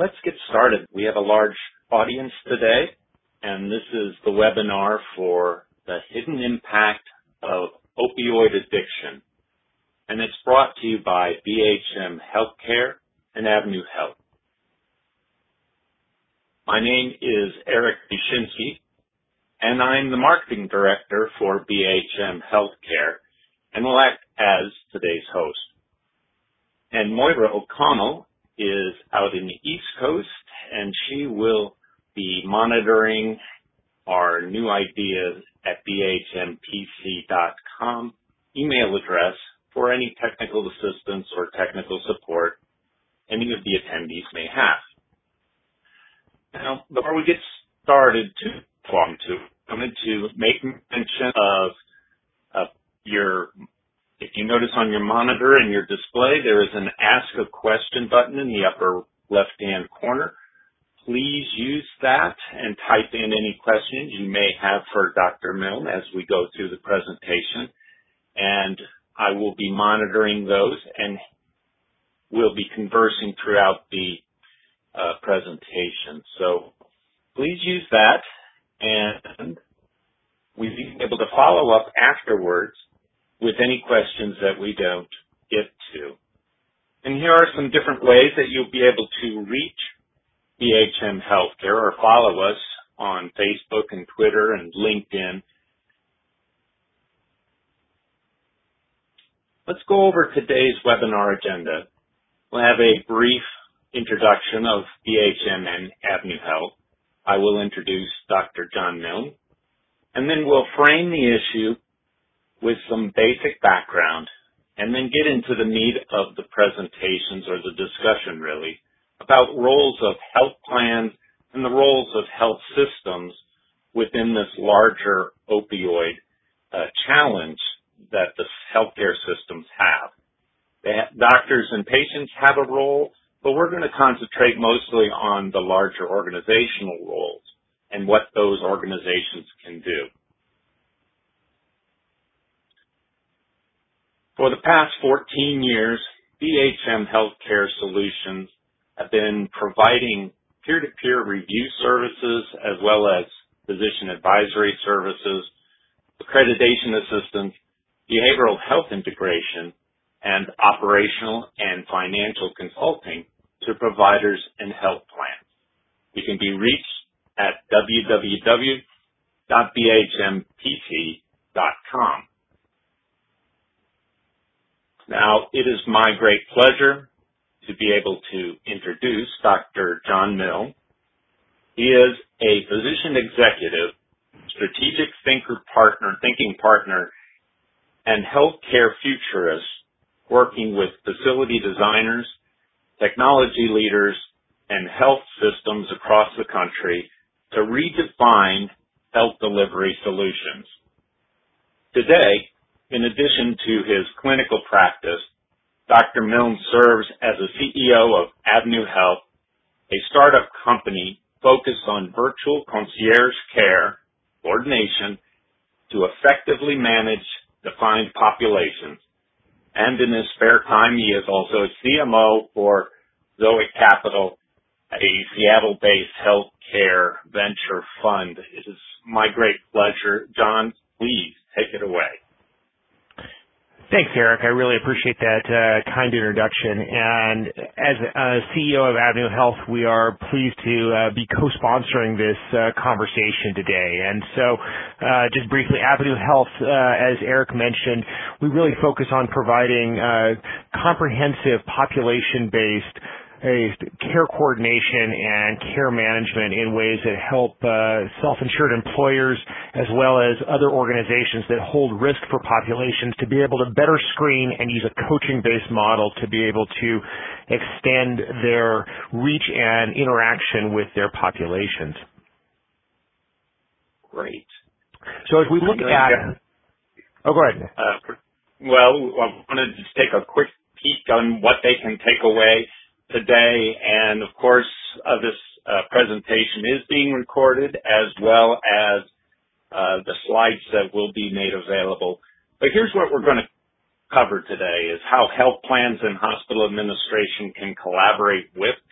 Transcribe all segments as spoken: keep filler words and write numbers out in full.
let's get started. We have a large audience today, and this is the webinar for the hidden impact of opioid addiction. And it's brought to you by B H M Healthcare and Avenue Health. My name is Eric Bushinsky, and I'm the Marketing Director for B H M Healthcare, and will act as today's host. And Moira O'Connell is out in the East Coast, and she will be monitoring our new ideas at B H M P C dot com email address for any technical assistance or technical support any of the attendees may have. Now, before we get started too long, to, I wanted to make mention of, of your, if you notice on your monitor and your display, there is an Ask a Question button in the upper left-hand corner. Please use that and type in any questions you may have for Doctor Milne as we go through the presentation. And I will be monitoring those and we'll be conversing throughout the uh, presentation. So please use that, and we'll be able to follow up afterwards with any questions that we don't get to. And here are some different ways that you'll be able to reach B H M Healthcare or follow us on Facebook and Twitter and LinkedIn. Let's go over today's webinar agenda. We'll have a brief introduction of B H M and Avenue Health. I will introduce Doctor John Milne, and then we'll frame the issue with some basic background, and then get into the meat of the presentations or the discussion really about roles of health plans and the roles of health systems within this larger opioid uh, challenge that the healthcare systems have. They have. Doctors and patients have a role, but we're going to concentrate mostly on the larger organizational roles and what those organizations can do. For the past fourteen years, B H M Healthcare Solutions have been providing peer-to-peer review services as well as physician advisory services, accreditation assistance, behavioral health integration, and operational and financial consulting to providers and health plans. You can be reached at w w w dot b h m p c dot com. Now, it is my great pleasure to be able to introduce Doctor John Milne. He is a physician executive, strategic thinker partner, thinking partner, and healthcare futurist working with facility designers, technology leaders, and health systems across the country to redefine health delivery solutions. Today, in addition to his clinical practice, Doctor Milne serves as a C E O of Avenue Health, a startup company focused on virtual concierge care coordination to effectively manage defined populations. And in his spare time, he is also a C M O for Zoe Capital, a Seattle-based healthcare venture fund. It is my great pleasure. John, please take it away. Thanks, Eric. I really appreciate that uh, kind introduction. And as uh, C E O of Avenue Health, we are pleased to uh, be co-sponsoring this uh, conversation today. And so uh, just briefly, Avenue Health, uh, as Eric mentioned, we really focus on providing uh, comprehensive population-based a care coordination and care management in ways that help uh, self-insured employers as well as other organizations that hold risk for populations to be able to better screen and use a coaching-based model to be able to extend their reach and interaction with their populations. Great. So as we look at... Oh, go ahead. Uh, well, I wanted to just take a quick peek on what they can take away today, and of course uh, this uh, presentation is being recorded as well as uh, the slides that will be made available. But here's what we're going to cover today is how health plans and hospital administration can collaborate with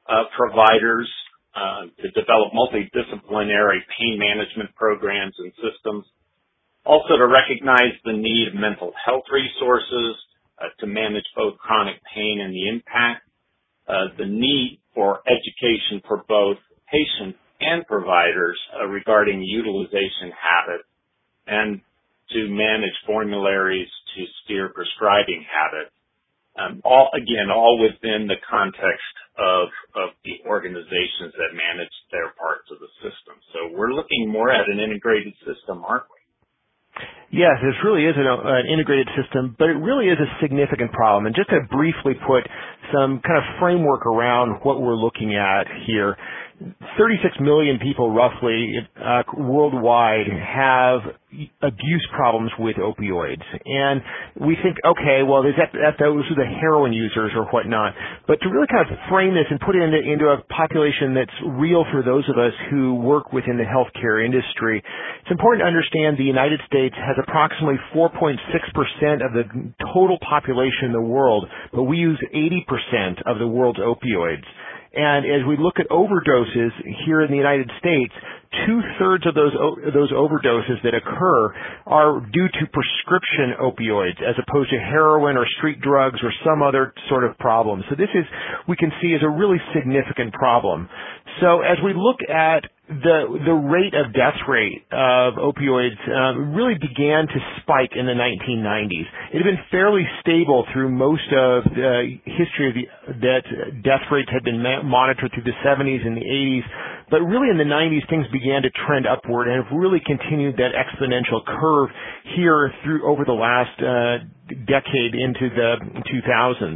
uh, providers uh, to develop multidisciplinary pain management programs and systems. Also to recognize the need of mental health resources uh, to manage both chronic pain and the impact, uh, the need for education for both patients and providers uh, regarding utilization habits, and to manage formularies to steer prescribing habits. Um, all again, all within the context of of the organizations that manage their parts of the system. So we're looking more at an integrated system, aren't we? Yes, this really is an, an integrated system, but it really is a significant problem. And just to briefly put some kind of framework around what we're looking at here, thirty-six million people roughly uh, worldwide have abuse problems with opioids. And we think, okay, well, is that, that those are the heroin users or whatnot. But to really kind of frame this and put it into, into a population that's real for those of us who work within the healthcare industry, it's important to understand the United States has approximately four point six percent of the total population in the world, but we use eighty percent of the world's opioids. And as we look at overdoses here in the United States, two-thirds of those those overdoses that occur are due to prescription opioids as opposed to heroin or street drugs or some other sort of problem. So this is, we can see, is a really significant problem. So as we look at the the rate of death rate of opioids uh, really began to spike in the nineteen nineties. It had been fairly stable through most of the history of the, that death rates had been ma- monitored through the seventies and the eighties, but really in the nineties things began to trend upward and have really continued that exponential curve here through over the last uh, decade into the two thousands.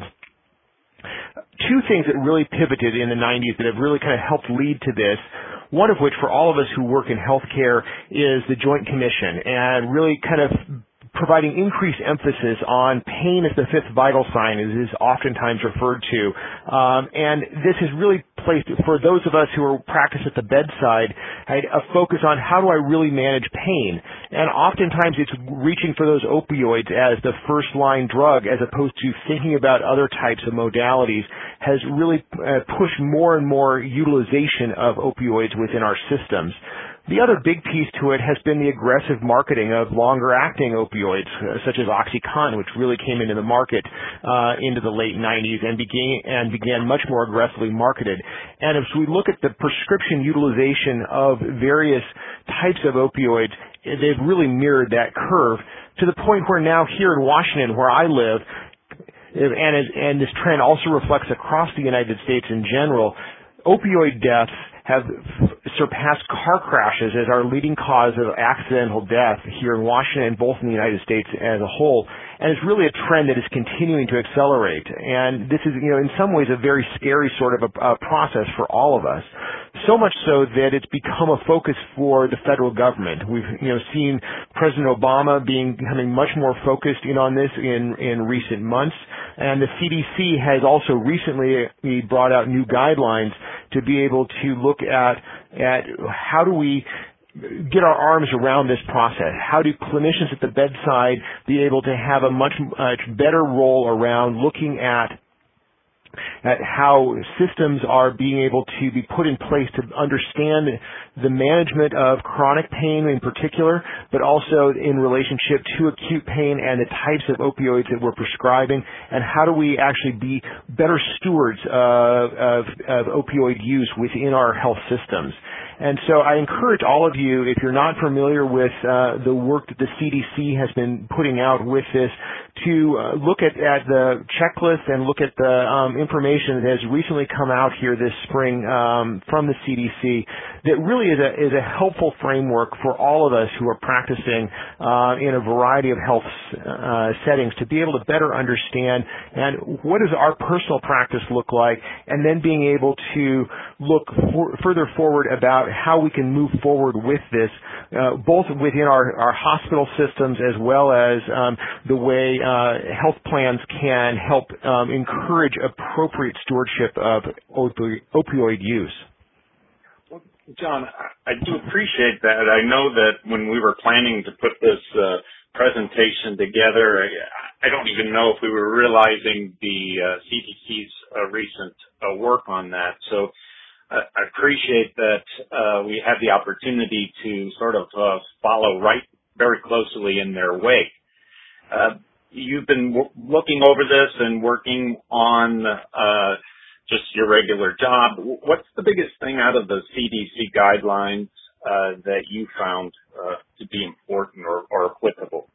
Two things that really pivoted in the nineties that have really kind of helped lead to this, one of which for all of us who work in healthcare is the Joint Commission, and really kind of providing increased emphasis on pain as the fifth vital sign, as is oftentimes referred to. Um, and this has really placed, for those of us who are practice at the bedside, a focus on how do I really manage pain. And oftentimes it's reaching for those opioids as the first line drug as opposed to thinking about other types of modalities has really uh, pushed more and more utilization of opioids within our systems. The other big piece to it has been the aggressive marketing of longer-acting opioids, uh, such as OxyContin, which really came into the market uh, into the late nineties and began, and began much more aggressively marketed. And as we look at the prescription utilization of various types of opioids, they've really mirrored that curve to the point where now here in Washington, where I live, and, as, and this trend also reflects across the United States in general, opioid deaths have surpassed car crashes as our leading cause of accidental death here in Washington, both in the United States as a whole. And it's really a trend that is continuing to accelerate. And this is, you know, in some ways a very scary sort of a, a process for all of us. So much so that it's become a focus for the federal government. We've, you know, seen President Obama being becoming much more focused in on this in, in recent months. And the C D C has also recently brought out new guidelines to be able to look at, at how do we get our arms around this process? How do clinicians at the bedside be able to have a much, much better role around looking at at how systems are being able to be put in place to understand the management of chronic pain in particular, but also in relationship to acute pain and the types of opioids that we're prescribing, and how do we actually be better stewards of, of, of opioid use within our health systems. And so I encourage all of you, if you're not familiar with uh, the work that the C D C has been putting out with this, to uh, look at, at the checklist and look at the um, information that has recently come out here this spring um, from the C D C that really is a, is a helpful framework for all of us who are practicing uh, in a variety of health uh, settings to be able to better understand and what does our personal practice look like, and then being able to look for, further forward about how we can move forward with this, uh, both within our, our hospital systems as well as um, the way uh, health plans can help um, encourage appropriate stewardship of opi- opioid use. Well, John, I do appreciate that. I know that when we were planning to put this uh, presentation together. I, I don't even know if we were realizing the uh, C D C's uh, recent uh, work on that. So uh, I appreciate that uh, we had the opportunity to sort of uh, follow right very closely in their wake. Uh, you've been w- looking over this and working on uh, just your regular job. What's the biggest thing out of the C D C guidelines uh, that you found uh, to be important or, or applicable?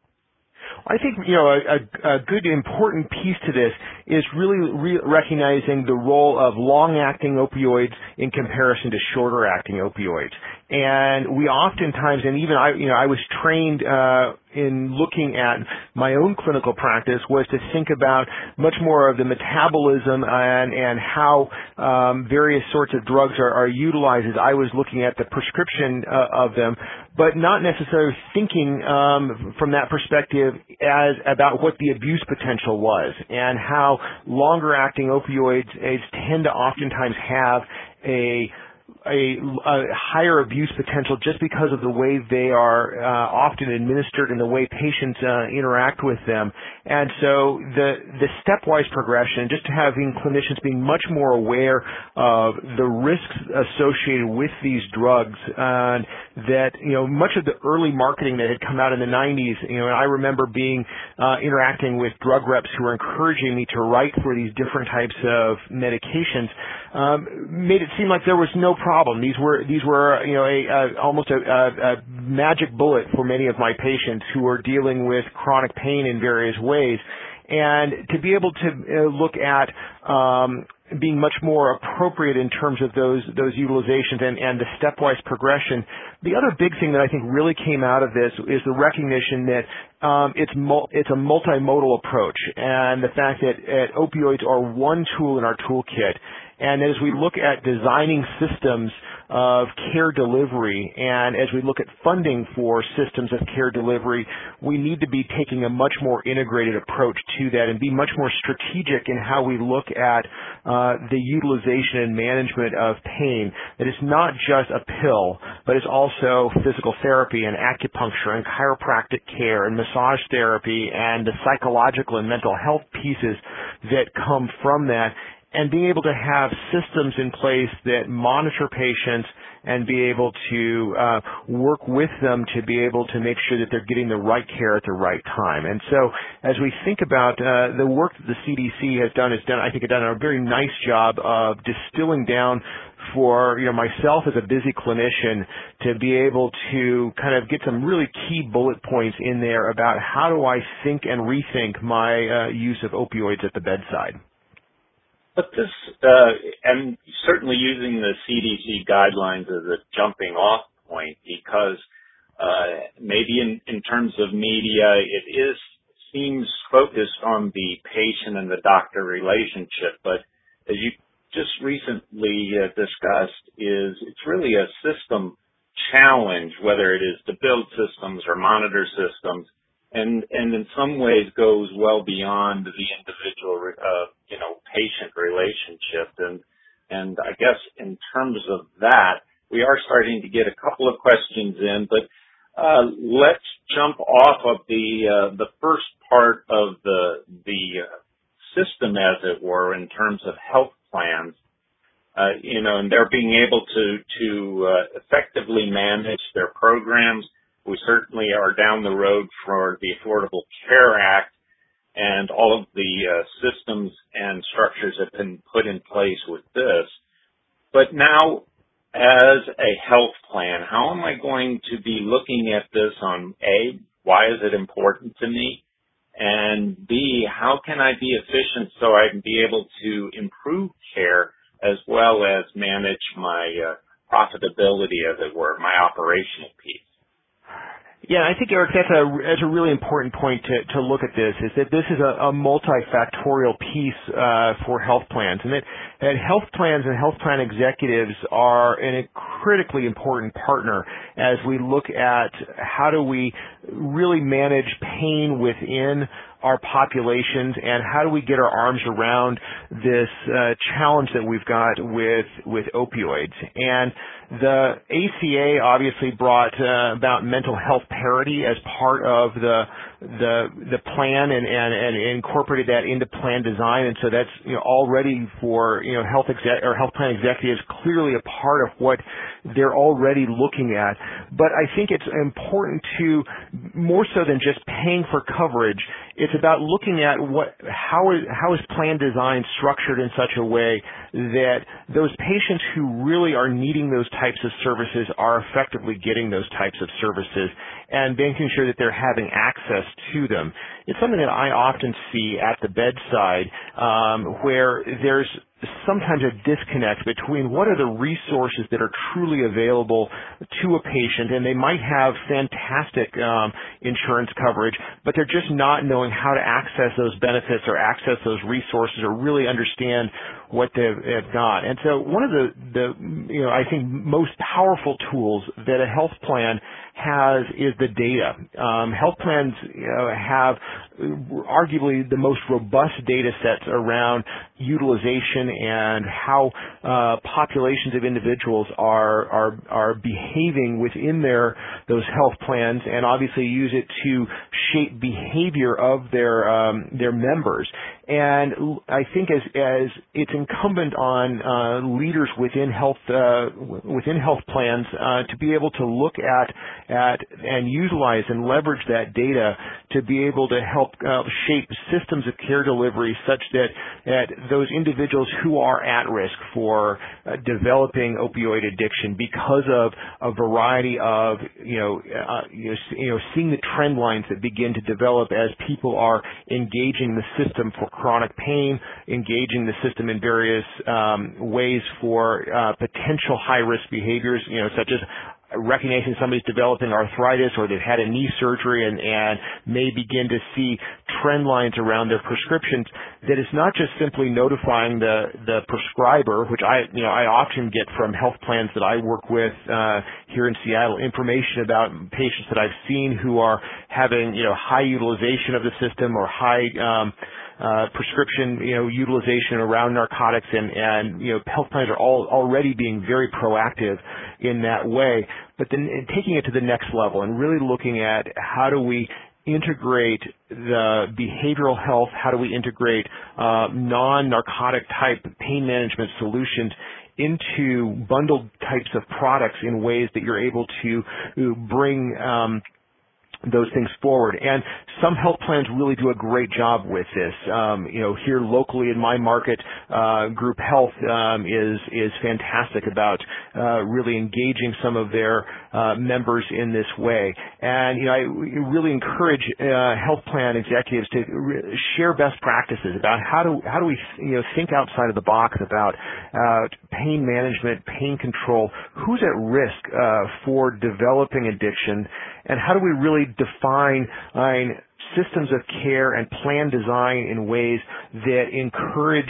I think, you know, a, a, a good important piece to this is really re- recognizing the role of long-acting opioids in comparison to shorter-acting opioids. And we oftentimes, and even I, you know, I was trained uh, in looking at my own clinical practice was to think about much more of the metabolism and, and how um, various sorts of drugs are, are utilized as I was looking at the prescription uh, of them, but not necessarily thinking um, from that perspective as about what the abuse potential was and how longer-acting opioids tend to oftentimes have a A, a higher abuse potential just because of the way they are uh, often administered and the way patients uh, interact with them. And so the the stepwise progression, just having clinicians being much more aware of the risks associated with these drugs, uh, that, you know, much of the early marketing that had come out in the nineties, you know, I remember being uh, interacting with drug reps who were encouraging me to write for these different types of medications, um, made it seem like there was no problem. These were these were you know a, a almost a, a, a magic bullet for many of my patients who are dealing with chronic pain in various ways, and to be able to uh, look at um, being much more appropriate in terms of those those utilizations and, and the stepwise progression. The other big thing that I think really came out of this is the recognition that um, it's mul- it's a multimodal approach, and the fact that uh, opioids are one tool in our toolkit. And as we look at designing systems of care delivery and as we look at funding for systems of care delivery, we need to be taking a much more integrated approach to that and be much more strategic in how we look at uh, the utilization and management of pain. That it's not just a pill, but it's also physical therapy and acupuncture and chiropractic care and massage therapy and the psychological and mental health pieces that come from that, and being able to have systems in place that monitor patients and be able to uh, work with them to be able to make sure that they're getting the right care at the right time. And so as we think about uh, the work that the C D C has done, has done, I think, has done a very nice job of distilling down for, you know, myself as a busy clinician to be able to kind of get some really key bullet points in there about how do I think and rethink my uh, use of opioids at the bedside. But this, uh, and certainly using the C D C guidelines as a jumping off point, because uh, maybe in, in terms of media, it is seems focused on the patient and the doctor relationship. But as you just recently uh, discussed, is it's really a system challenge, whether it is to build systems or monitor systems. And, and in some ways goes well beyond the individual, uh, you know, patient relationship. And, and I guess in terms of that, we are starting to get a couple of questions in, but, uh, let's jump off of the, uh, the first part of the, the uh, system, as it were, in terms of health plans. Uh, you know, and they're being able to, to, uh, effectively manage their programs. We certainly are down the road for the Affordable Care Act and all of the uh, systems and structures that have been put in place with this. But now, as a health plan, how am I going to be looking at this on A, why is it important to me? And B, how can I be efficient so I can be able to improve care as well as manage my uh, profitability, as it were, my operational piece? Yeah, I think, Eric, that's a, that's a really important point to, to look at this, is that this is a, a multifactorial piece uh, for health plans, and that, that health plans and health plan executives are an, a critically important partner as we look at how do we really manage pain within our populations and how do we get our arms around this uh, challenge that we've got with with opioids. And the A C A obviously brought uh, about mental health parity as part of the the the plan and, and, and incorporated that into plan design, and so that's you know already for you know health exec or health plan executives clearly a part of what they're already looking at. But I think it's important to, more so than just paying for coverage, it's about looking at what how is how is plan design structured in such a way that those patients who really are needing those types of services are effectively getting those types of services and making sure that they're having access to them. It's something that I often see at the bedside um, where there's sometimes a disconnect between what are the resources that are truly available to a patient, and they might have fantastic um, insurance coverage, but they're just not knowing how to access those benefits or access those resources or really understand what they've, they've got. And so one of the, the, you know, I think most powerful tools that a health plan has is the data. Um, health plans you know, have arguably the most robust data sets around utilization and how uh, populations of individuals are, are are behaving within their those health plans, and obviously use it to shape behavior of their um, their members. And I think as as it's incumbent on uh, leaders within health uh, within health plans uh, to be able to look at at and utilize and leverage that data to be able to help uh, shape systems of care delivery such that that those individuals who are at risk for uh, developing opioid addiction because of a variety of you know, uh, you know you know seeing the trend lines that begin to develop as people are engaging the system for chronic pain, engaging the system in various um, ways for uh, potential high-risk behaviors, you know, such as recognizing somebody's developing arthritis or they've had a knee surgery and, and may begin to see trend lines around their prescriptions, that it's not just simply notifying the, the prescriber, which I, you know, I often get from health plans that I work with uh, here in Seattle, information about patients that I've seen who are having, you know, high utilization of the system or high um, Uh, prescription, you know, utilization around narcotics, and, and you know, health plans are all already being very proactive in that way. But then taking it to the next level and really looking at how do we integrate the behavioral health, how do we integrate uh, non-narcotic type pain management solutions into bundled types of products in ways that you're able to bring um, those things forward. And some health plans really do a great job with this. Um, you know, here locally in my market, uh, Group Health um, is is fantastic about uh, really engaging some of their uh, members in this way. And you know, I really encourage uh, health plan executives to re- share best practices about how do how do we you know think outside of the box about uh, pain management, pain control, who's at risk uh, for developing addiction, and how do we really define uh, systems of care and plan design in ways that encourage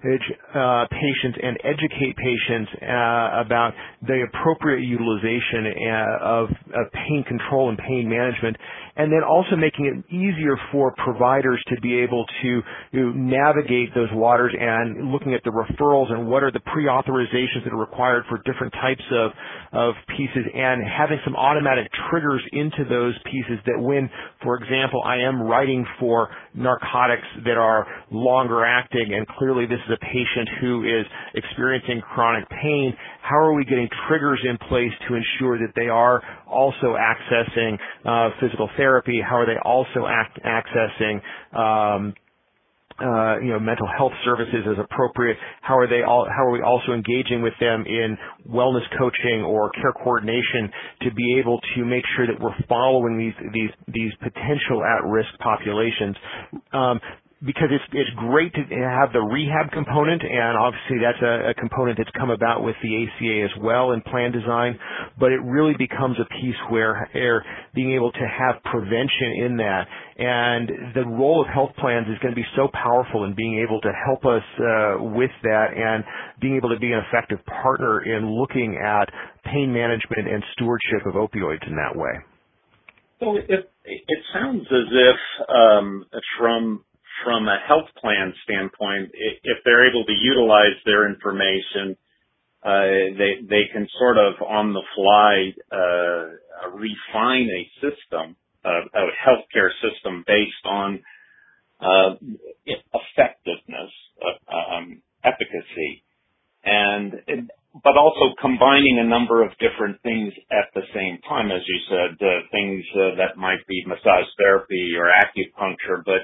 uh, patients and educate patients uh, about the appropriate utilization uh, of, of pain control and pain management, and then also making it easier for providers to be able to, to navigate those waters and looking at the referrals and what are the pre-authorizations that are required for different types of, of pieces, and having some automatic triggers into those pieces that when, for example, I am writing for narcotics that are longer acting and clearly this is a patient who is experiencing chronic pain, how are we getting triggers in place to ensure that they are also accessing uh, physical therapy? How are they also act- accessing um, Uh, you know, mental health services as appropriate? How are they all, how are we also engaging with them in wellness coaching or care coordination to be able to make sure that we're following these, these, these potential at-risk populations? Um, because it's it's great to have the rehab component, and obviously that's a, a component that's come about with the A C A as well in plan design, but it really becomes a piece where er, being able to have prevention in that, and the role of health plans is going to be so powerful in being able to help us uh, with that and being able to be an effective partner in looking at pain management and stewardship of opioids in that way. So it, it sounds as if um, from From a health plan standpoint, if they're able to utilize their information, uh, they they can sort of on the fly uh, refine a system a, a healthcare system based on uh, effectiveness, uh, um, efficacy, and it, but also combining a number of different things at the same time, as you said, uh, things uh, that might be massage therapy or acupuncture, but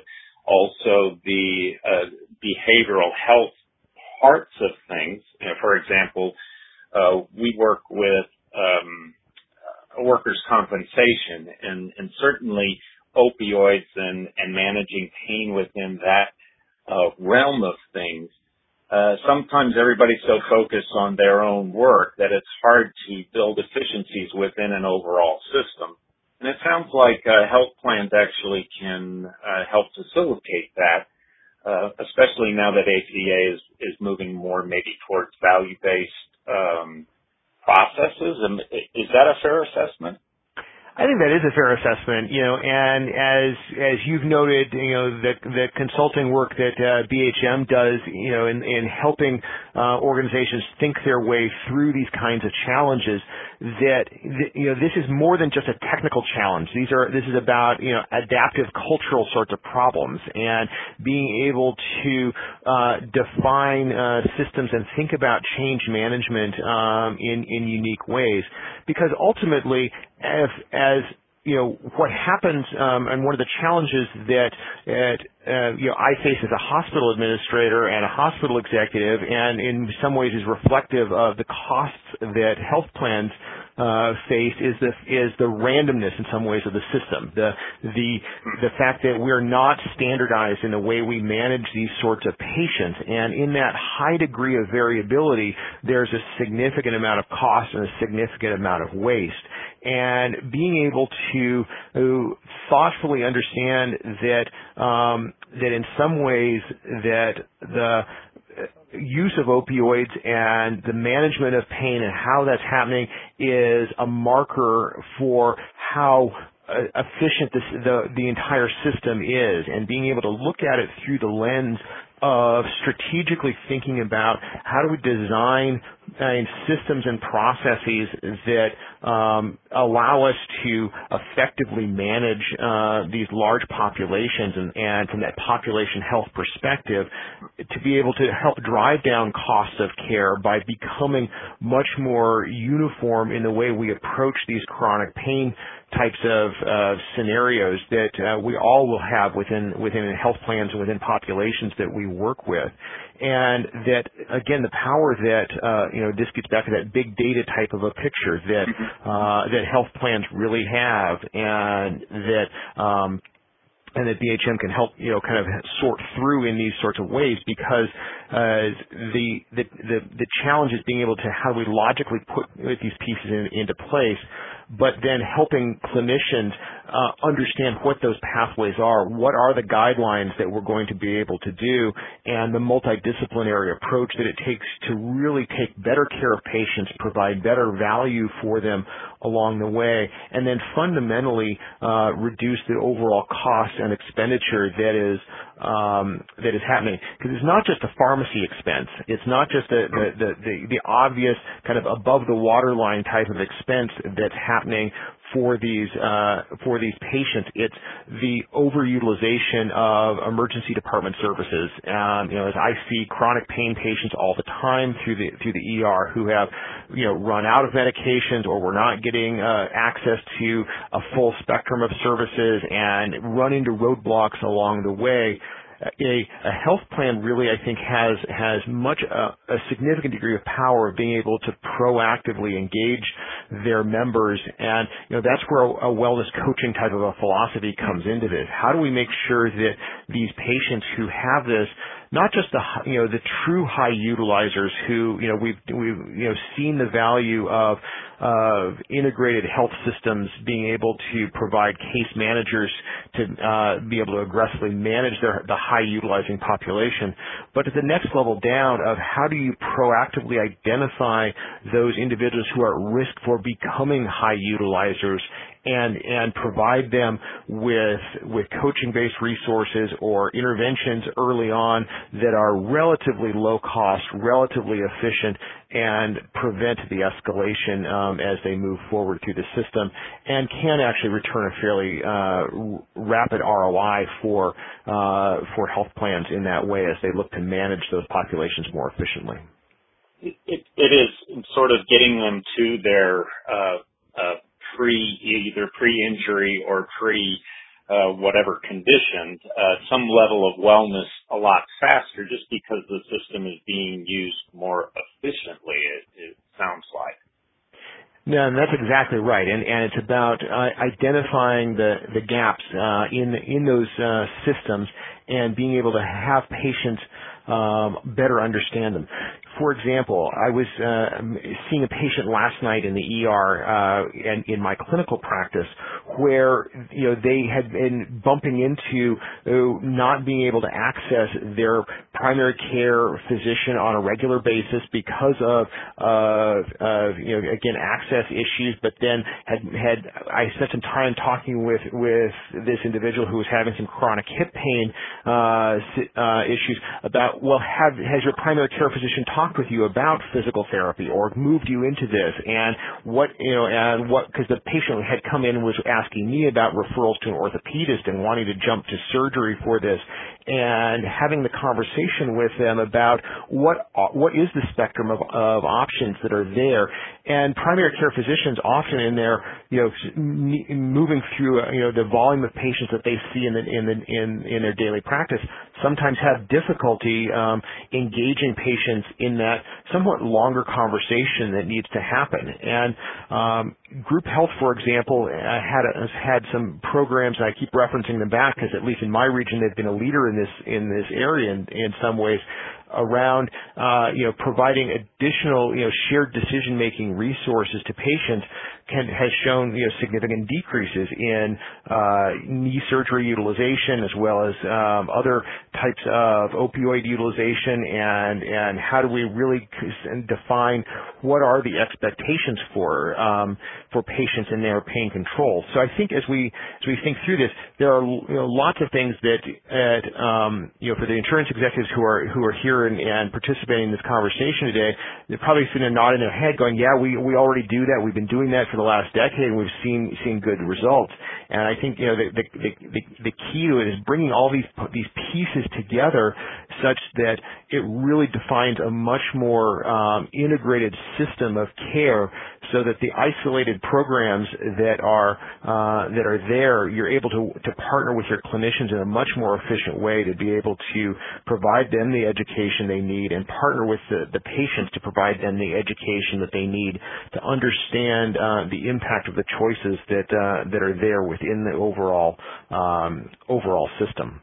also the uh, behavioral health parts of things. You know, for example, uh, we work with um, workers' compensation, and, and certainly opioids and, and managing pain within that uh, realm of things. Uh, sometimes everybody's so focused on their own work that it's hard to build efficiencies within an overall system. And it sounds like uh, health plans actually can uh, help facilitate that, uh, especially now that A C A is, is moving more maybe towards value-based um, processes. And is that a fair assessment? I think that is a fair assessment, you know, and as as you've noted, you know, the the consulting work that uh, B H M does, you know, in, in helping uh, organizations think their way through these kinds of challenges, that, you know, this is more than just a technical challenge. These are this is about, you know, adaptive cultural sorts of problems, and being able to uh, define uh, systems and think about change management um, in in unique ways, because ultimately, If, as you know, what happens, um, and one of the challenges that, that uh, you know, I face as a hospital administrator and a hospital executive, and in some ways is reflective of the costs that health plans uh, face, is the is the randomness in some ways of the system, the the the fact that we're not standardized in the way we manage these sorts of patients, and in that high degree of variability, there's a significant amount of cost and a significant amount of waste. And being able to uh, thoughtfully understand that um, that in some ways that the use of opioids and the management of pain and how that's happening is a marker for how uh, efficient this, the the entire system is, and being able to look at it through the lens of strategically thinking about how do we design uh, systems and processes that um, allow us to effectively manage uh, these large populations, and, and from that population health perspective, to be able to help drive down costs of care by becoming much more uniform in the way we approach these chronic pain types of uh, scenarios that uh, we all will have within within health plans and within populations that we work with. And that, again, the power that, uh, you know, this gets back to that big data type of a picture that, uh, that health plans really have, and that, um, and that B H M can help, you know, kind of sort through in these sorts of ways, because uh, the, the the the challenge is being able to, how do we logically put these pieces in, into place, but then helping clinicians uh, understand what those pathways are, what are the guidelines that we're going to be able to do, and the multidisciplinary approach that it takes to really take better care of patients, provide better value for them along the way, and then fundamentally uh, reduce the overall cost and expenditure that is um, that is happening. Because it's not just a pharmacy expense. It's not just the the, the, the the obvious kind of above the waterline type of expense that's happening for these uh, for these patients. It's the overutilization of emergency department services. Um, you know, as I see chronic pain patients all the time through the through the E R who have, you know, run out of medications, or we're not getting uh, access to a full spectrum of services, and run into roadblocks along the way. A, a health plan really, I think, has has much uh, a significant degree of power of being able to proactively engage their members, and you know that's where a, a wellness coaching type of a philosophy comes into this. How do we make sure that these patients who have this, not just the you know the true high utilizers who you know we've we've you know seen the value of of integrated health systems being able to provide case managers to uh, be able to aggressively manage their the high utilizing population, but at the next level down of how do you proactively identify those individuals who are at risk for becoming high utilizers, and and provide them with with coaching-based resources or interventions early on that are relatively low cost, relatively efficient, and prevent the escalation um, as they move forward through the system, and can actually return a fairly uh, rapid R O I for uh, for health plans in that way as they look to manage those populations more efficiently. It, it, it is sort of getting them to their uh, uh, pre either pre-injury or pre uh, whatever condition, uh, some level of wellness a lot faster, just because the system is being used more efficiently. It, it sounds like. No, and that's exactly right, and and it's about uh, identifying the the gaps uh, in in those uh, systems and being able to have patients um, better understand them. For example, I was uh, seeing a patient last night in the E R uh, and in my clinical practice where you know they had been bumping into uh, not being able to access their primary care physician on a regular basis because of uh, uh, you know again access issues. But then had had I spent some time talking with with this individual who was having some chronic hip pain uh, uh, issues about, well, have has your primary care physician talked with you about physical therapy or moved you into this, and what you know and what because the patient had come in and was asking me about referrals to an orthopedist and wanting to jump to surgery for this, and having the conversation with them about what what is the spectrum of, of options that are there. And primary care physicians often in their you know moving through you know the volume of patients that they see in the, in the, in in their daily practice sometimes have difficulty um, engaging patients in that somewhat longer conversation that needs to happen. And um, group health, for example, had a, has had some programs, and I keep referencing them back because at least in my region they've been a leader in this in this area in, in some ways, around uh, you know providing additional you know shared decision making resources to patients can has shown you know significant decreases in uh, knee surgery utilization as well as um, other types of opioid utilization, and and how do we really define what are the expectations for um, for patients in their pain control. So I think as we as we think through this, there are you know, lots of things that uh, um, you know for the insurance executives who are who are here and, and participating in this conversation today, they're probably sitting there nodding their head going, yeah, we, we already do that. We've been doing that for the last decade, and we've seen seen good results. And I think you know the the, the, the key to it is bringing all these these pieces together such that it really defines a much more um, integrated system of care, so that the isolated programs that are uh, that are there, you're able to to partner with your clinicians in a much more efficient way to be able to provide them the education they need, and partner with the, the patients to provide them the education that they need to understand uh, the impact of the choices that uh, that are there within the overall um, overall system.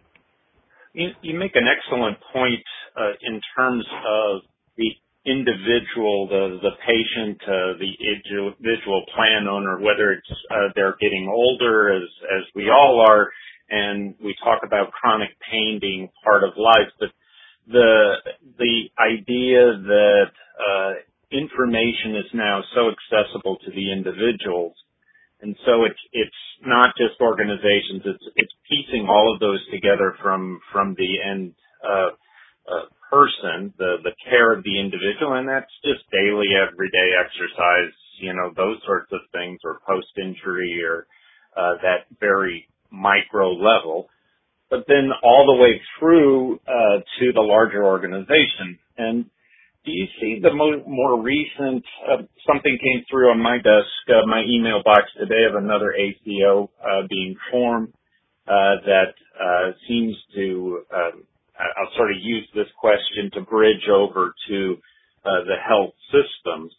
You, you make an excellent point uh, in terms of the individual, the the patient, uh, the individual plan owner, whether it's uh, they're getting older as as we all are, and we talk about chronic pain being part of life, but the the idea that uh, information is now so accessible to the individuals, and so it's it's not just organizations, it's it's piecing all of those together from from the end uh, uh, person, the the care of the individual, and that's just daily, everyday exercise, you know, those sorts of things, or post injury, or uh, that very micro level. But then all the way through uh, to the larger organization. And do you see the mo- more recent, uh, something came through on my desk, uh, my email box today, of another A C O uh, being formed uh, that uh, seems to, uh, I'll sort of use this question to bridge over to uh, the health systems,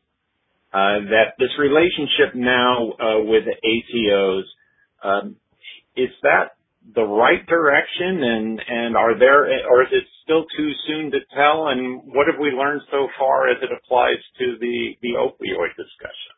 uh, that this relationship now uh, with the A C Os, um, is that the right direction, and, and are there, or is it still too soon to tell, and what have we learned so far as it applies to the, the opioid discussion?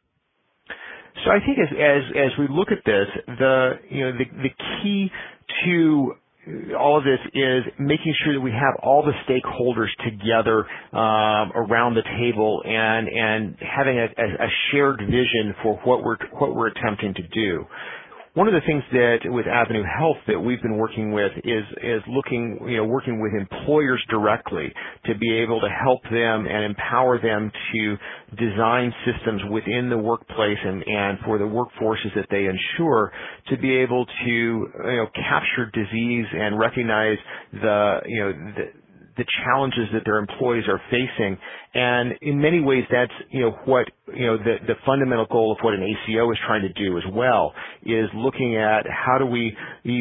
So I think as, as, as we look at this, the, you know, the, the key to all of this is making sure that we have all the stakeholders together um, around the table and and having a, a shared vision for what we're what we're attempting to do. One of the things that with Avenue Health that we've been working with is is looking, you know, working with employers directly to be able to help them and empower them to design systems within the workplace and, and for the workforces that they insure to be able to, you know, capture disease and recognize the, you know, the, the challenges that their employees are facing. And in many ways, that's, you know, what, you know, the, the fundamental goal of what an A C O is trying to do as well, is looking at how do we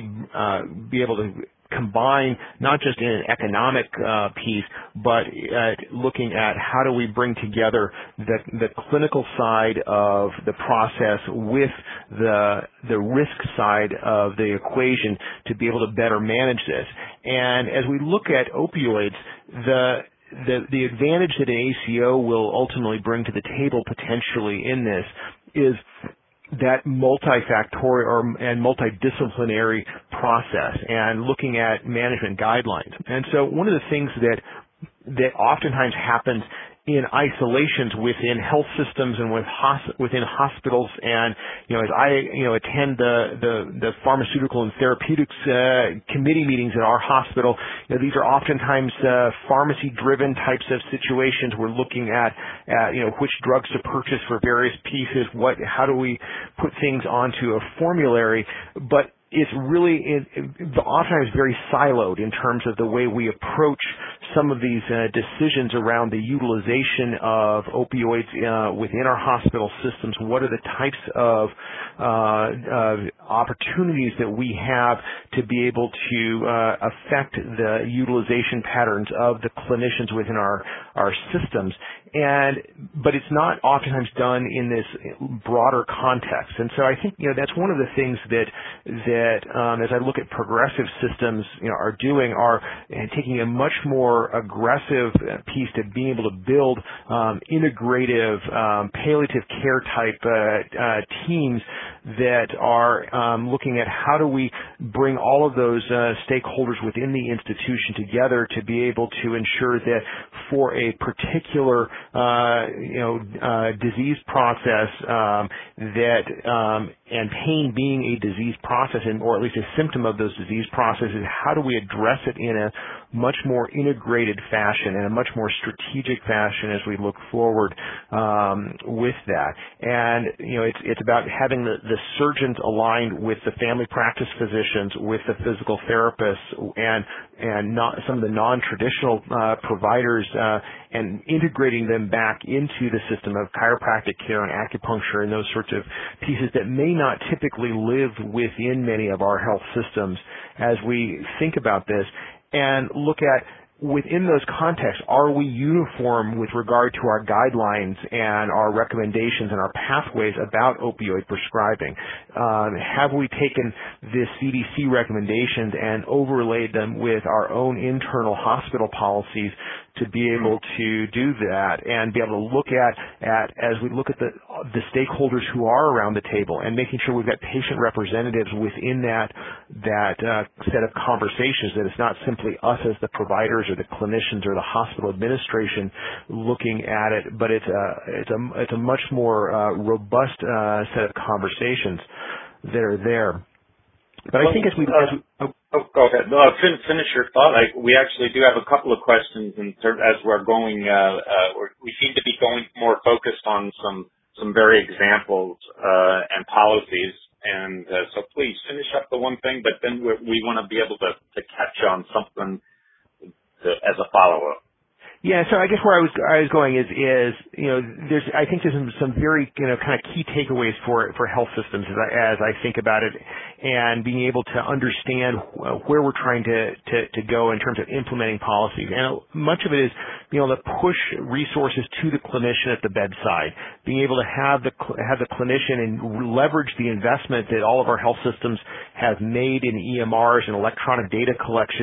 uh, be able to combine not just in an economic uh, piece, but uh, looking at how do we bring together the, the clinical side of the process with the the risk side of the equation to be able to better manage this. And as we look at opioids, the the, the advantage that an A C O will ultimately bring to the table potentially in this is that multifactorial or, and multidisciplinary process and looking at management guidelines. And so one of the things that that oftentimes happens in isolations within health systems and with hos- within hospitals, and you know, as I you know attend the the, the pharmaceutical and therapeutics uh, committee meetings at our hospital, you know, these are oftentimes uh, pharmacy-driven types of situations. We're looking at, at you know which drugs to purchase for various pieces, what how do we put things onto a formulary, but it's really it, it, oftentimes very siloed in terms of the way we approach some of these uh, decisions around the utilization of opioids uh, within our hospital systems. What are the types of uh, uh, opportunities that we have to be able to uh, affect the utilization patterns of the clinicians within our, our systems? And but it's not oftentimes done in this broader context. And so I think you know that's one of the things that that um, as I look at progressive systems, you know, are doing are taking a much more aggressive piece to being able to build um, integrative um, palliative care type uh, uh, teams that are um, looking at how do we bring all of those uh, stakeholders within the institution together to be able to ensure that for a particular uh, you know uh, disease process um, that um, and pain being a disease process, and or at least a symptom of those disease processes, how do we address it in a much more integrated fashion and a much more strategic fashion as we look forward um, with that. And you know, it's it's about having the, the surgeons aligned with the family practice physicians, with the physical therapists, and and not some of the non-traditional uh, providers, uh, and integrating them back into the system of chiropractic care and acupuncture and those sorts of pieces that may not typically live within many of our health systems as we think about this. And look at within those contexts, are we uniform with regard to our guidelines and our recommendations and our pathways about opioid prescribing? Um, have we taken the C D C recommendations and overlaid them with our own internal hospital policies to be able to do that and be able to look at, at as we look at the, the stakeholders who are around the table and making sure we've got patient representatives within that, that uh, set of conversations, that it's not simply us as the providers or the clinicians or the hospital administration looking at it, but it's a, it's a, it's a much more uh, robust uh, set of conversations that are there. But I think as we, as we oh, oh, go ahead. No, fin- finish your thought. I, we actually do have a couple of questions, in ter- as we're going. Uh, uh, we're, we seem to be going more focused on some some very examples uh, and policies. And uh, so, please finish up the one thing, but then we, we want to be able to, to catch on something to, as a follow up. Yeah, so I guess where I was I was going is is you know there's I think there's some, some very you know kind of key takeaways for for health systems as I, as I think about it, and being able to understand where we're trying to, to to go in terms of implementing policies. And much of it is being able to push resources to the clinician at the bedside, being able to have the have the clinician and leverage the investment that all of our health systems have made in E M Rs and electronic data collection to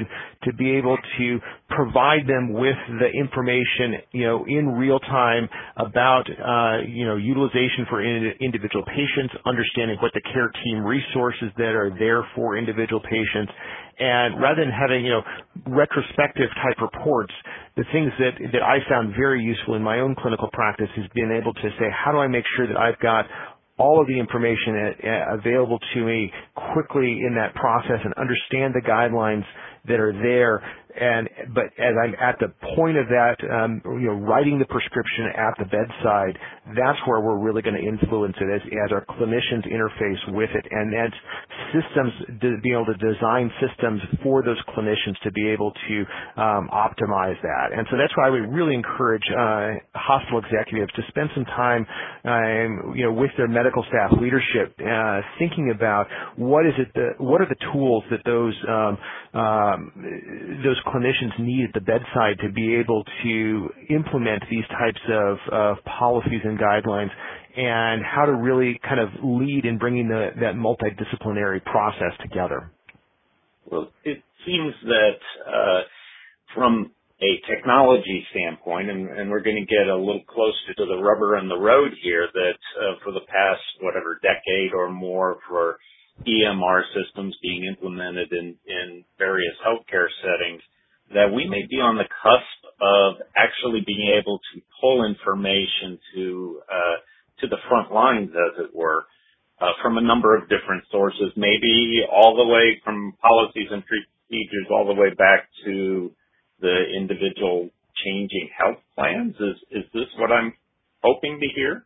to be able to provide them with the information, you know, in real time about, uh, you know, utilization for in, individual patients, understanding what the care team resources that are there for individual patients, and rather than having, you know, retrospective type reports, the things that, that I found very useful in my own clinical practice has been able to say, how do I make sure that I've got all of the information available to me quickly in that process and understand the guidelines that are there. And but as I'm at the point of that, um, you know, writing the prescription at the bedside, that's where we're really going to influence it as, as our clinicians interface with it, and that's systems, to be able to design systems for those clinicians to be able to um, optimize that. And so that's why we really encourage uh, hospital executives to spend some time, um, you know, with their medical staff leadership, uh, thinking about what is it, the, what are the tools that those um, um, those clinicians need at the bedside to be able to implement these types of, of policies and guidelines, and how to really kind of lead in bringing the, that multidisciplinary process together. Well, it seems that uh, from a technology standpoint, and, and we're going to get a little closer to the rubber on the road here, that uh, for the past, whatever, decade or more for E M R systems being implemented in, in various healthcare settings, that we may be on the cusp of actually being able to pull information to uh, to the front lines, as it were, uh, from a number of different sources, maybe all the way from policies and procedures all the way back to the individual changing health plans. Is is this what I'm hoping to hear?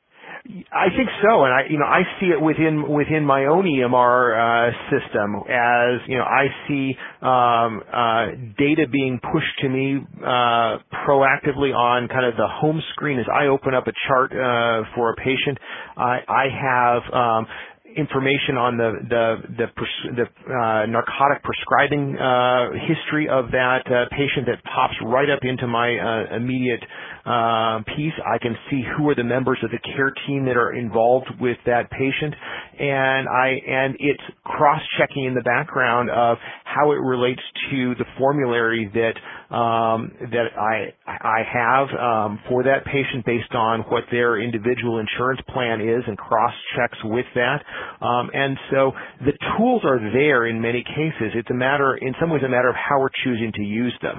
I think so, and I, you know, I see it within within my own E M R uh, system as, you know, I see um, uh, data being pushed to me uh, proactively on kind of the home screen as I open up a chart uh, for a patient. I, I have um, information on the the the, pres- the uh, narcotic prescribing uh, history of that uh, patient that pops right up into my uh, immediate uh, piece. I can see who are the members of the care team that are involved with that patient, and I and it's cross-checking in the background of how it relates to the formulary that um, that I I have um, for that patient based on what their individual insurance plan is, and cross-checks with that. Um, and so the tools are there in many cases. It's a matter, in some ways, a matter of how we're choosing to use them.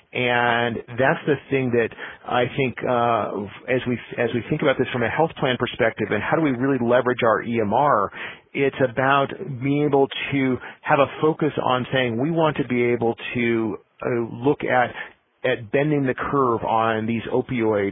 And that's the thing that I think uh, as we as we think about this from a health plan perspective, and how do we really leverage our E M R, it's about being able to have a focus on saying we want to be able to uh, look at at bending the curve on these opioid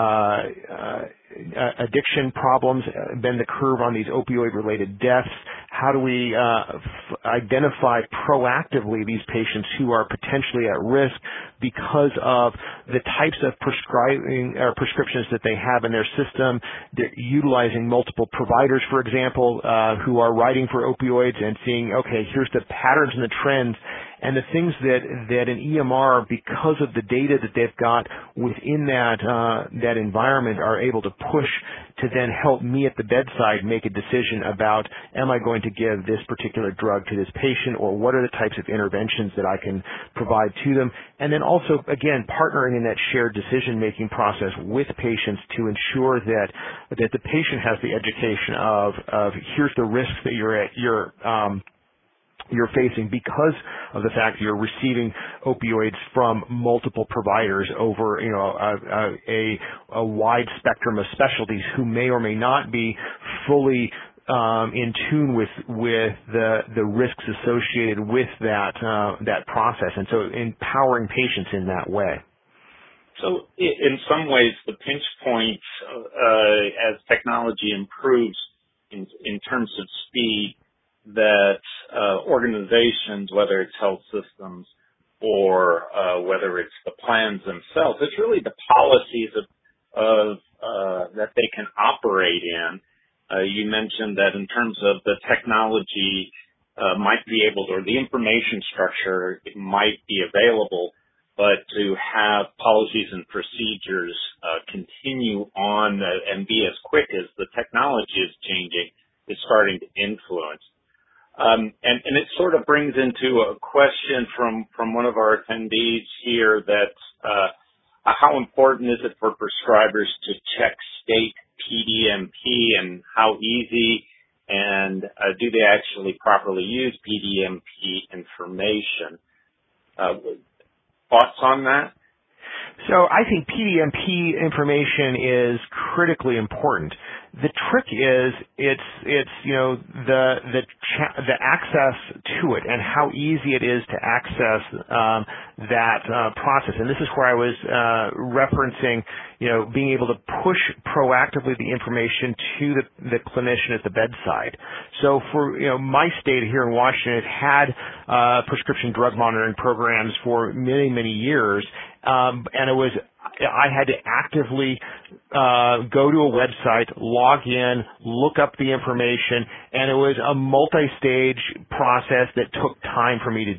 uh, uh, addiction problems, bend the curve on these opioid-related deaths. How do we uh, f- identify proactively these patients who are potentially at risk because of the types of prescribing or prescriptions that they have in their system? They're utilizing multiple providers, for example, uh, who are writing for opioids, and seeing, okay, here's the patterns and the trends, and the things that, that an E M R, because of the data that they've got within that uh, that environment, are able to push to then help me at the bedside make a decision about, am I going to give this particular drug to this patient, or what are the types of interventions that I can provide to them? And then also, again, partnering in that shared decision-making process with patients to ensure that that the patient has the education of, of here's the risks that you're at, you're um, you're facing because of the fact that you're receiving opioids from multiple providers over, you know, a, a, a wide spectrum of specialties who may or may not be fully um, in tune with with the the risks associated with that uh, that process, and so empowering patients in that way. So in some ways, the pinch points uh, as technology improves in, in terms of speed, that uh, organizations, whether it's health systems or uh, whether it's the plans themselves, it's really the policies of, of uh, that they can operate in. Uh, you mentioned that in terms of the technology uh, might be able to, or the information structure it might be available, but to have policies and procedures uh, continue on uh, and be as quick as the technology is changing is starting to influence. Um, and, and it sort of brings into a question from, from one of our attendees here that uh, how important is it for prescribers to check state P D M P, and how easy and uh, do they actually properly use P D M P information? Uh, thoughts on that? So I think P D M P information is critically important. The trick is it's it's you know the the cha- the access to it and how easy it is to access um, that uh, process. And this is where I was uh, referencing you know being able to push proactively the information to the, the clinician at the bedside. So for you know my state here in Washington, it had uh, prescription drug monitoring programs for many many years, um, and it was I had to actively uh, go to a website, log in, look up the information, and it was a multi-stage process that took time for me to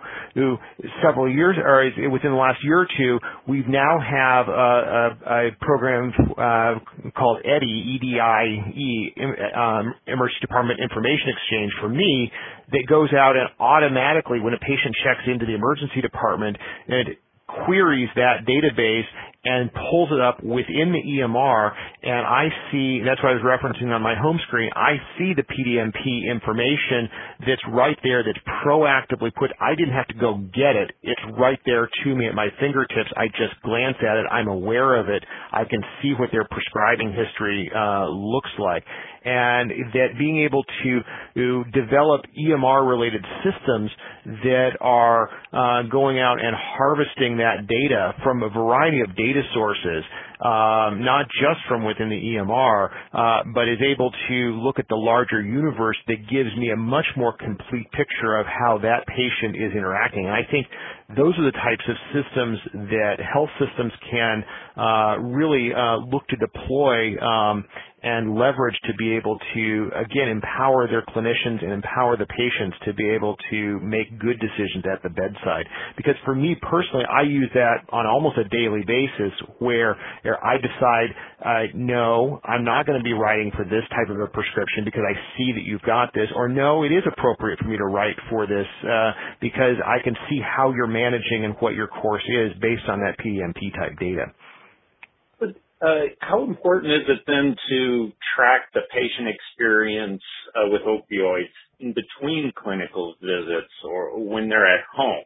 do. Several years, or within the last year or two, we now have a, a, a program uh, called E D I, E D I E, um, Emergency Department Information Exchange for me, that goes out and automatically, when a patient checks into the emergency department, and queries that database and pulls it up within the E M R, and I see, that's what I was referencing on my home screen, I see the P D M P information that's right there, that's proactively put. I didn't have to go get it. It's right there to me at my fingertips. I just glance at it. I'm aware of it. I can see what their prescribing history uh, looks like. And that being able to, to develop E M R-related systems that are uh, going out and harvesting that data from a variety of data sources, um, not just from within the E M R, uh, but is able to look at the larger universe, that gives me a much more complete picture of how that patient is interacting. And I think those are the types of systems that health systems can uh, really uh, look to deploy um, and leverage to be able to, again, empower their clinicians and empower the patients to be able to make good decisions at the bedside. Because for me personally, I use that on almost a daily basis, where I decide, uh, no, I'm not going to be writing for this type of a prescription because I see that you've got this, or no, it is appropriate for me to write for this uh, because I can see how you're managing and what your course is based on that P D M P type data. But uh, how important is it then to track the patient experience uh, with opioids in between clinical visits or when they're at home?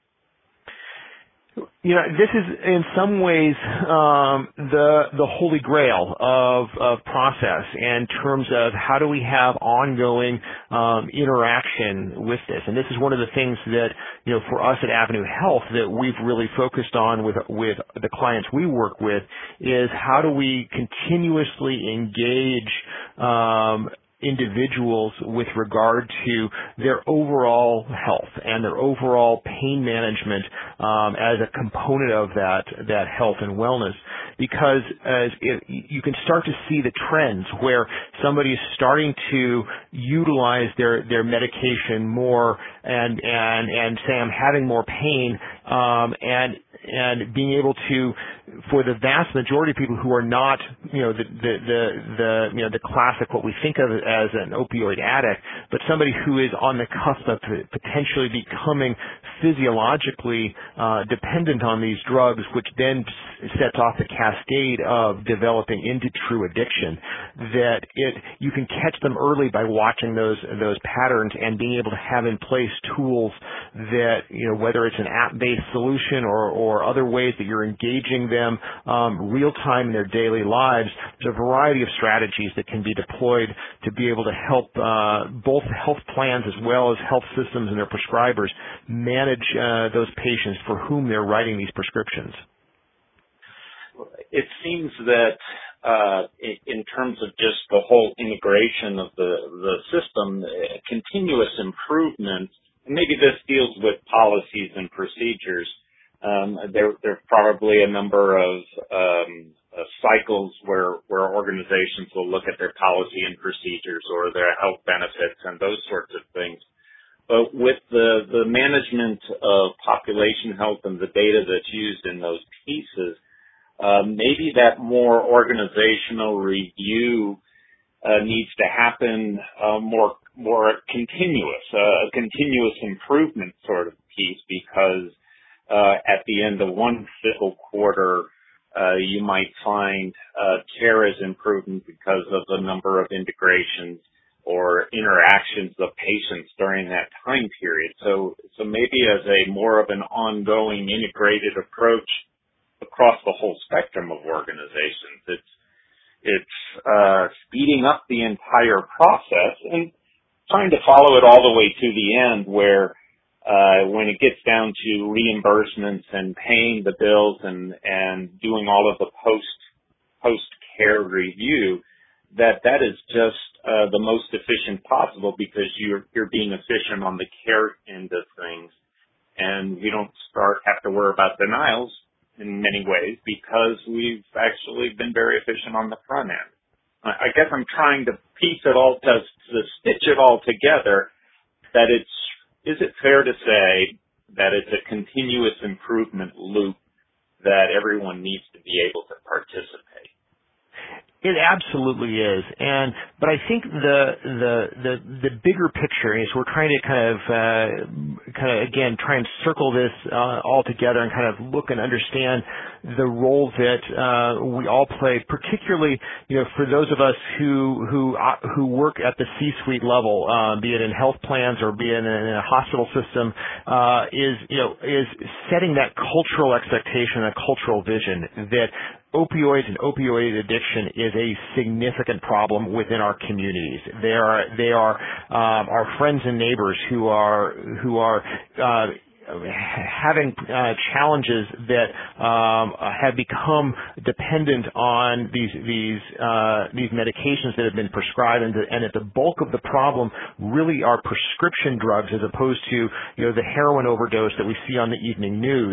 You know, this is in some ways um, the the holy grail of, of process in terms of how do we have ongoing um, interaction with this. And this is one of the things that, you know, for us at Avenue Health that we've really focused on with with the clients we work with is how do we continuously engage um, individuals with regard to their overall health and their overall pain management um, as a component of that that health and wellness. Because as it, you can start to see the trends where somebody is starting to utilize their their medication more and and and say I'm having more pain um, and and being able to, for the vast majority of people who are not, you know, the, the, the, the, you know, the classic, what we think of as an opioid addict, but somebody who is on the cusp of potentially becoming physiologically uh, dependent on these drugs, which then sets off the cascade of developing into true addiction, that it, you can catch them early by watching those, those patterns and being able to have in place tools that, you know, whether it's an app-based solution or, or or other ways that you're engaging them um, real time in their daily lives. There's a variety of strategies that can be deployed to be able to help uh, both health plans as well as health systems and their prescribers manage uh, those patients for whom they're writing these prescriptions. It seems that uh, in terms of just the whole integration of the, the system, continuous improvement, and maybe this deals with policies and procedures. Um, there, there are probably a number of um, uh, cycles where, where organizations will look at their policy and procedures or their health benefits and those sorts of things. But with the, the management of population health and the data that's used in those pieces, um, maybe that more organizational review uh, needs to happen uh, more more continuous, uh, a continuous improvement sort of piece, because uh, at the end of one fiscal quarter, uh, you might find uh, care is improving because of the number of integrations or interactions of patients during that time period. So, so maybe as a more of an ongoing integrated approach across the whole spectrum of organizations, it's it's uh, speeding up the entire process and trying to follow it all the way to the end, where uh, when it gets down to reimbursements and paying the bills and and doing all of the post post care review, that that is just uh, the most efficient possible, because you're you're being efficient on the care end of things, and we don't start have to worry about denials in many ways because we've actually been very efficient on the front end. I guess I'm trying to piece it all to, to stitch it all together. That it's is it fair to say that it's a continuous improvement loop that everyone needs to be able to participate? It absolutely is, and but I think the the the, the bigger picture is we're trying to kind of uh, kind of again try and circle this uh, all together and kind of look and understand the role that uh, we all play, particularly you know for those of us who who uh, who work at the C-suite level, uh, be it in health plans or be it in a, in a hospital system, uh, is you know is setting that cultural expectation, a cultural vision that opioids and opioid addiction is a significant problem within our communities. They are they are um, our friends and neighbors who are who are uh, having uh, challenges that um, have become dependent on these these uh, these medications that have been prescribed, and, the, and that the bulk of the problem really are prescription drugs as opposed to you know the heroin overdose that we see on the evening news.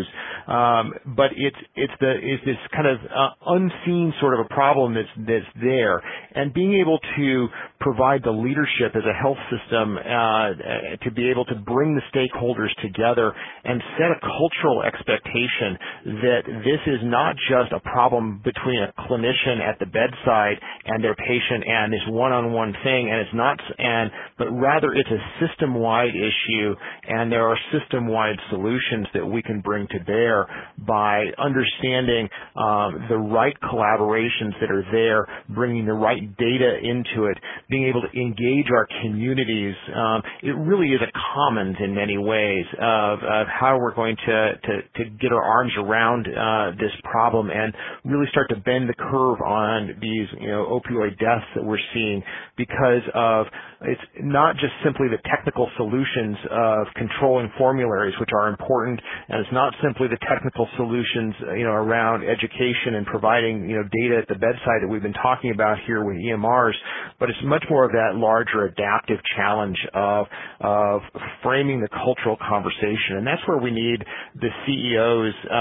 Um, but it's it's the it's this kind of uh, unseen sort of a problem that's that's there, and being able to provide the leadership as a health system uh, to be able to bring the stakeholders together and set a cultural expectation that this is not just a problem between a clinician at the bedside and their patient and this one-on-one thing, and it's not, and but rather it's a system-wide issue, and there are system-wide solutions that we can bring to bear by understanding um, the right collaborations that are there, bringing the right data into it, being able to engage our communities. Um, it really is a commons in many ways of, of how we're going to, to, to get our arms around uh, this problem and really start to bend the curve on these you know, opioid deaths that we're seeing, because of it's not just simply the technical solutions of controlling formularies, which are important, and it's not simply the technical solutions you know, around education and providing you know, data at the bedside that we've been talking about here with E M Rs, but it's much more of that larger adaptive challenge of, of framing the cultural conversation. And that's where we need the C E Os uh,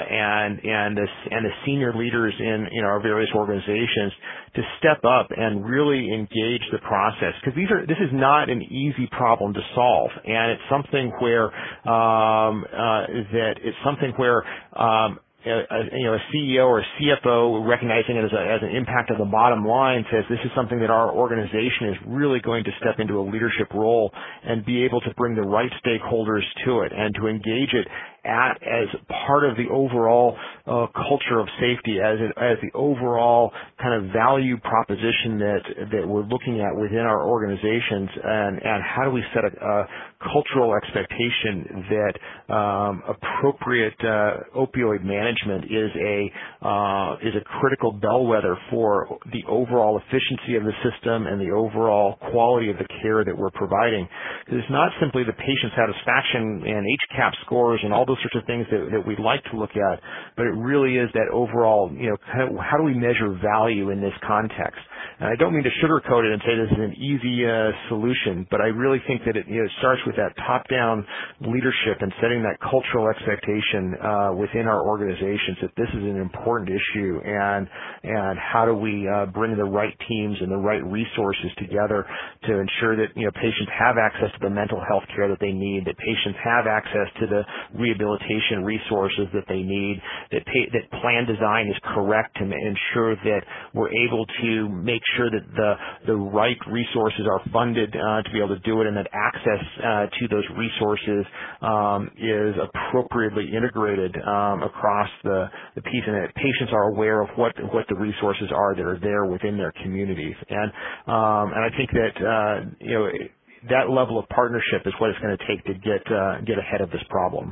and and the, and the senior leaders in, in our various organizations to step up and really engage the process, because these are this is not an easy problem to solve, and it's something where um, uh, that it's something where um, A, you know, a C E O or a C F O recognizing it as, a, as an impact of the bottom line says this is something that our organization is really going to step into a leadership role and be able to bring the right stakeholders to it and to engage it at as part of the overall uh, culture of safety, as it, as the overall kind of value proposition that that we're looking at within our organizations, and, and how do we set a, a cultural expectation that um, appropriate uh, opioid management is a uh, is a critical bellwether for the overall efficiency of the system and the overall quality of the care that we're providing. It's not simply the patient satisfaction and H CAP scores and all those sorts of things that, that we'd like to look at, but it really is that overall, you know, kind of how do we measure value in this context? And I don't mean to sugarcoat it and say this is an easy uh, solution, but I really think that it, you know, it starts with that top-down leadership and setting that cultural expectation uh, within our organizations that this is an important issue, and and how do we uh, bring the right teams and the right resources together to ensure that you know patients have access to the mental health care that they need, that patients have access to the rehabilitation resources that they need, that pay, that plan design is correct to ensure that we're able to make sure that the the right resources are funded uh, to be able to do it, and that access uh, to those resources um, is appropriately integrated um, across the, the piece, and that patients are aware of what what the resources are that are there within their communities. And um, and I think that uh, you know that level of partnership is what it's going to take to get uh, get ahead of this problem.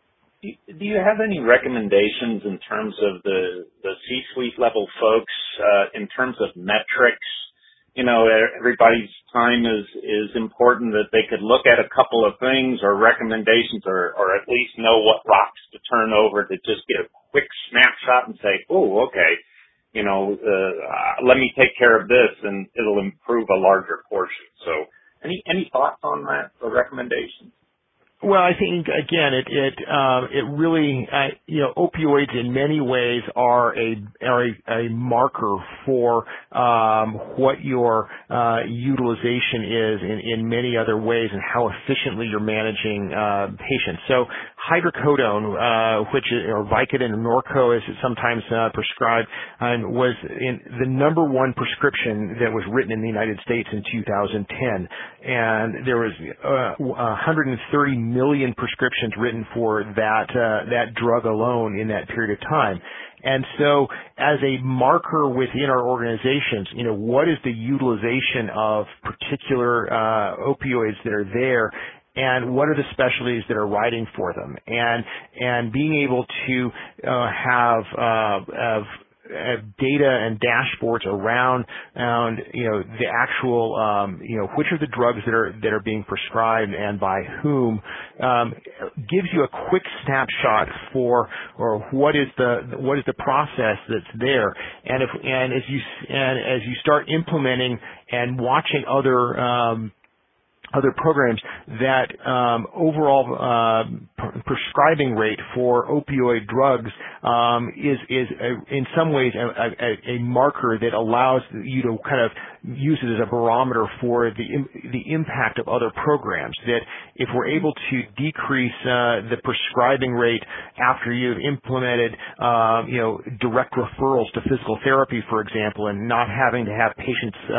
Do you have any recommendations in terms of the, the C-suite level folks, uh, in terms of metrics? You know, everybody's time is, is important, that they could look at a couple of things or recommendations, or, or at least know what rocks to turn over to just get a quick snapshot and say, oh, okay, you know, uh, let me take care of this and it'll improve a larger portion. So any, any thoughts on that or recommendations? Well, I think again, it it um, it really uh, you know opioids in many ways are a are a, a marker for um, what your uh, utilization is in, in many other ways, and how efficiently you're managing uh, patients. So hydrocodone, uh, which is, or Vicodin or Norco, as it's sometimes uh, prescribed, uh, was in the number one prescription that was written in the United States in two thousand ten, and there was uh, one hundred thirty million prescriptions written for that uh, that drug alone in that period of time. And so as a marker within our organizations, you know, what is the utilization of particular uh, opioids that are there, and what are the specialties that are writing for them, and and being able to uh, have uh, have Uh, data and dashboards around, around you know the actual um, you know which are the drugs that are that are being prescribed and by whom, um, gives you a quick snapshot for or what is the what is the process that's there. And if and as you and as you start implementing and watching other um, other programs, that um, overall uh, pr- prescribing rate for opioid drugs um, is is a, in some ways a, a, a marker that allows you to kind of use it as a barometer for the the impact of other programs. That if we're able to decrease uh, the prescribing rate after you've implemented uh, you know direct referrals to physical therapy, for example, and not having to have patients uh,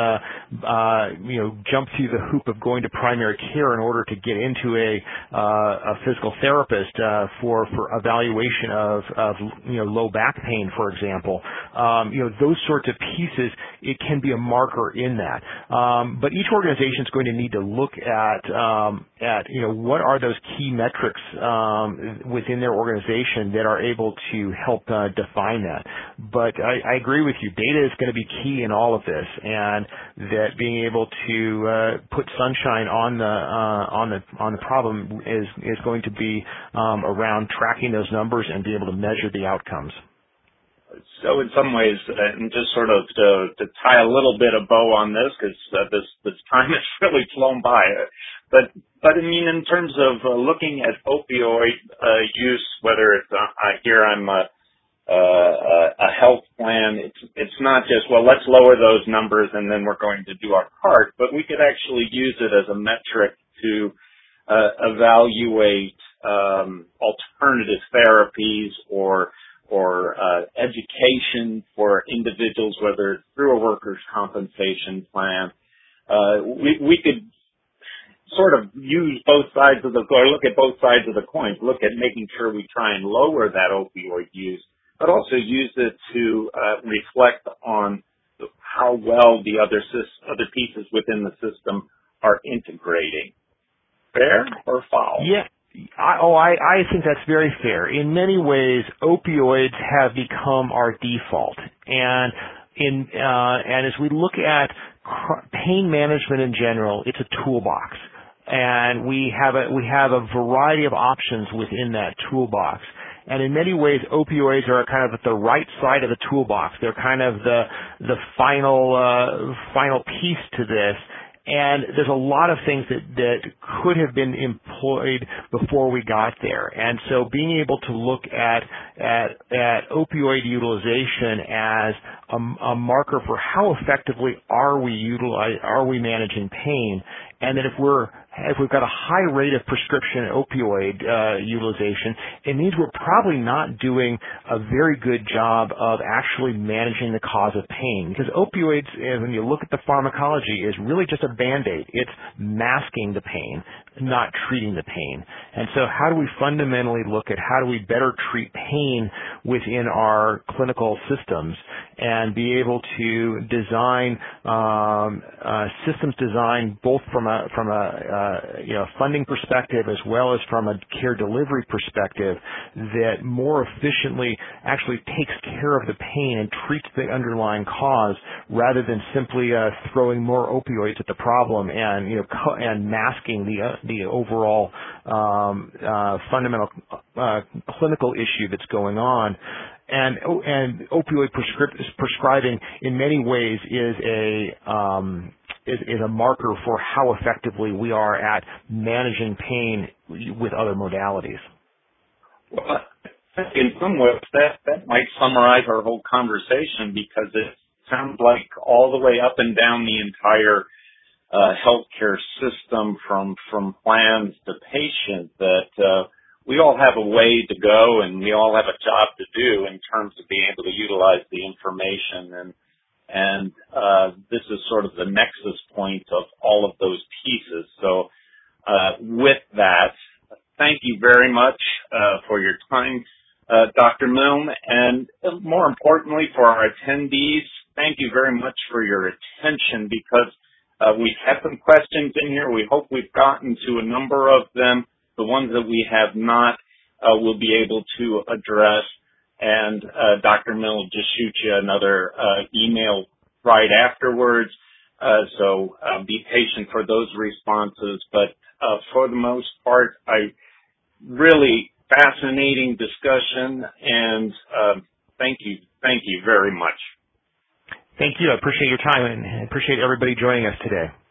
uh, you know jump through the hoop of going to primary care in order to get into a uh, a physical therapist uh, for for evaluation of, of you know low back pain, for example. Um, you know those sorts of pieces. It can be a marker in that. Um, but each organization is going to need to look at um, at you know what are those key metrics um, within their organization that are able to help uh, define that. But I, I agree with you. Data is going to be key in all of this, and that being able to uh, put sunshine on the uh, on the on the problem is is going to be um, around tracking those numbers and be able to measure the outcomes. So in some ways, uh, and just sort of to, to tie a little bit of bow on this, because uh, this this time has really flown by, uh, but but I mean in terms of uh, looking at opioid uh, use, whether it's uh, I here I'm a, uh, a health plan, it's it's not just, well, let's lower those numbers and then we're going to do our part, but we could actually use it as a metric to uh, evaluate um, alternative therapies or or uh, education for individuals, whether it's through a workers' compensation plan. Uh, we, we could sort of use both sides of the, or look at both sides of the coin, look at making sure we try and lower that opioid use, but also use it to uh, reflect on how well the other sy- other pieces within the system are integrating. Fair or foul? Yeah. I, oh, I, I think that's very fair. In many ways, opioids have become our default, and in uh, and as we look at cr- pain management in general, it's a toolbox, and we have a we have a variety of options within that toolbox. And in many ways, opioids are kind of at the right side of the toolbox. They're kind of the the final uh, final piece to this. And there's a lot of things that, that could have been employed before we got there. And so being able to look at at, at opioid utilization as a, a marker for how effectively are we utilize, are we managing pain, and that if we're if we've got a high rate of prescription opioid uh, utilization, it means we're probably not doing a very good job of actually managing the cause of pain. Because opioids, when you look at the pharmacology, is really just a Band-Aid. It's masking the pain, not treating the pain. And so how do we fundamentally look at how do we better treat pain within our clinical systems and be able to design um, uh, systems design both from a from a uh, you know funding perspective as well as from a care delivery perspective that more efficiently actually takes care of the pain and treats the underlying cause rather than simply uh, throwing more opioids at the problem and you know co- and masking the uh, the overall um, uh, fundamental uh, clinical issue that's going on. And and opioid prescrip- prescribing in many ways is a um, is, is a marker for how effectively we are at managing pain with other modalities. Well, in some ways, that that might summarize our whole conversation because it sounds like all the way up and down the entire uh, healthcare system, from from plans to patient, that uh, we all have a way to go and we all have a job to do in terms of being able to utilize the information. And and uh, this is sort of the nexus point of all of those pieces. So uh, with that, thank you very much uh, for your time, uh, Doctor Milne. And more importantly, for our attendees, thank you very much for your attention because uh, we've had some questions in here. We hope we've gotten to a number of them. The ones that we have not, uh, we'll be able to address. And uh, Doctor Milne will just shoot you another uh, email right afterwards. Uh, so uh, be patient for those responses. But uh, for the most part, I really fascinating discussion, and uh, thank you, thank you very much. Thank you. I appreciate your time and appreciate everybody joining us today.